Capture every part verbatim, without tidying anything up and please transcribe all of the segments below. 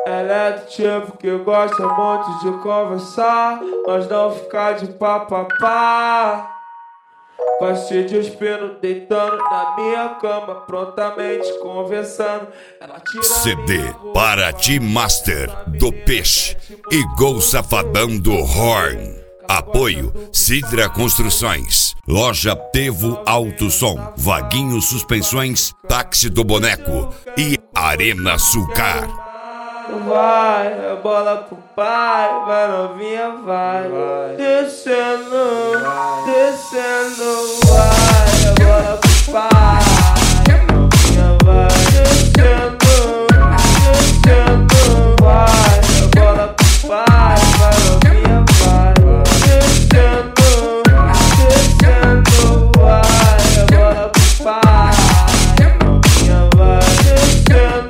Ela é do tipo que gosta muito de conversar, mas não ficar de papapá. Gosto de espino deitando na minha cama, prontamente conversando. Ela tira C D Paraty Master do Peixe e Gol Safadão do Horn. Apoio Cidra Construções, Loja Tevo Alto Som, Vaguinho Suspensões, Táxi do Boneco e Arena Sulcar. Vai, a bola pro pai, vai novinha, vai, vai. Descendo, vai. Descendo, vai, a bola pro pai, novinha, vai. Descendo, descendo, vai, a bola pro pai, vai novinha, vai. Descendo, descendo, vai, a bola pro pai, novinha, vai. Descendo.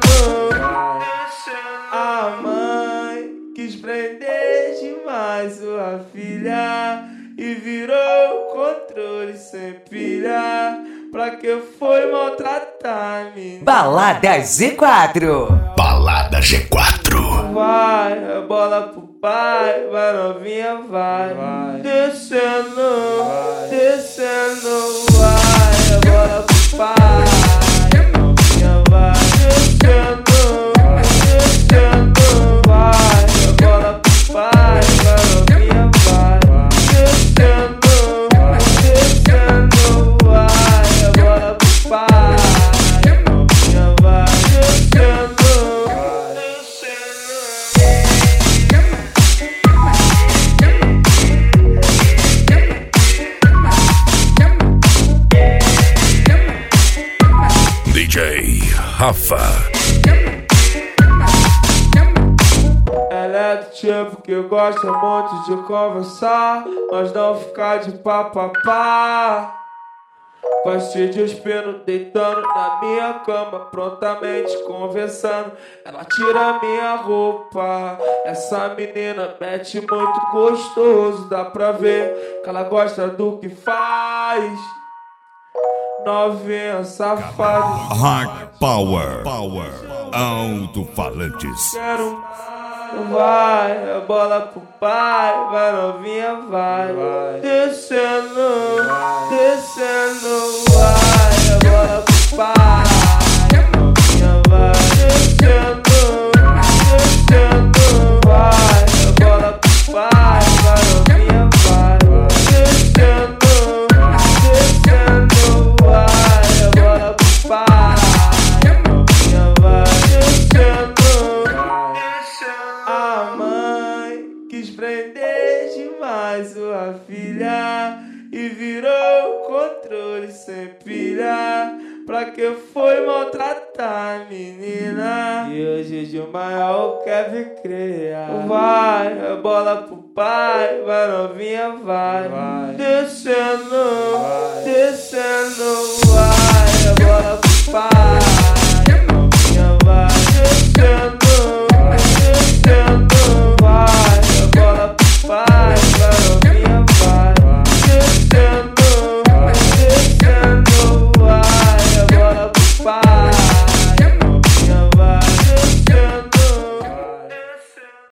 A mãe quis prender demais sua filha e virou controle sem pilha. Pra que foi maltratar a menina? Balada G quatro. Balada G quatro. Vai, a bola pro pai, vai novinha, vai, vai. Descendo, vai. Descendo, vai, a bola pro pai, novinha, vai. Descendo. Descendo, vai, a bola pro pai, vai novinha, vai. Descendo, descendo, vai, a bola pro pai, novinha, vai. Descendo, D J Rafa. Ela é do tipo que gosta muito de conversar, mas não ficar de papapá. Gosto de espino deitando na minha cama, prontamente conversando. Ela tira minha roupa. Essa menina mete muito gostoso, dá pra ver que ela gosta do que faz. Novinha safada. Hard Power. Power. Alto-falantes. Quero vai, a bola pro pai, vai novinha, vai, vai. Descendo, vai. Descendo, vai, a bola pro pai, novinha, vai. Descendo, descendo, vai, a bola pro pai, vai novinha, vai. Descendo, descendo, vai, a bola pro pai, novinha, vai. Descendo. A mãe quis prender demais sua filha e virou controle sem pilha. Pra que foi maltratar a menina? E hoje de maior quer ver criar. Vai, a bola pro pai, vai novinha, vai, vai. Descendo, vai.